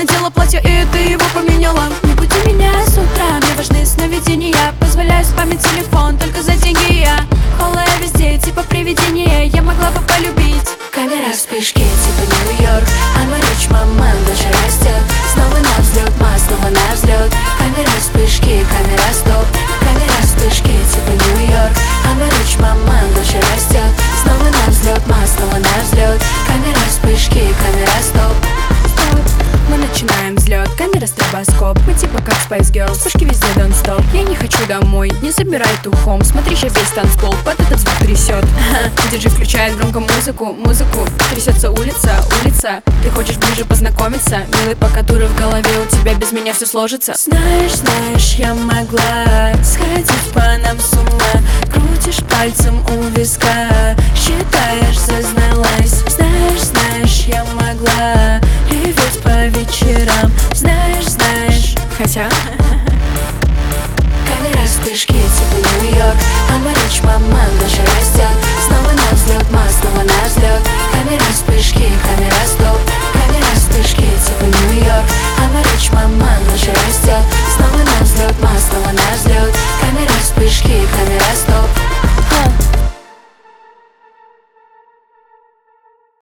надела платье, и ты его поменяла. Не буди меня с утра, мне важны сновидения. Позволяю спамить телефон, только за деньги я голая везде, типа привидение. Я могла бы полюбить. Камера вспышки, типа Нью-Йорк. I'm a rich mama, дочь растет. Снова на взлет, снова на взлет. Камера вспышки, камера стоп. Камера вспышки, типа Нью-Йорк. I'm a rich mama, дочь растет. Снова на взлет, снова на взлет. Камера вспышки, камера стоп. Мы начинаем взлет, камера стробоскоп. Мы типа как Spice Girls, вспышки везде don't stop. Я не хочу домой, не забирай тухом. Смотри, сейчас весь танцпол под этот звук трясет. Диджей включает громко музыку. Трясется улица. Ты хочешь ближе познакомиться? Милый, пока дуры в голове, у тебя без меня все сложится. Знаешь, я могла сходить по нам с ума. Крутишь пальцем у виска, считаешь, зазналась. Знаешь, я могла реветь по вечерам. Знаешь. Хотя Камера вспышки, типа Нью-Йорк. I'm a rich mama, дочь растет.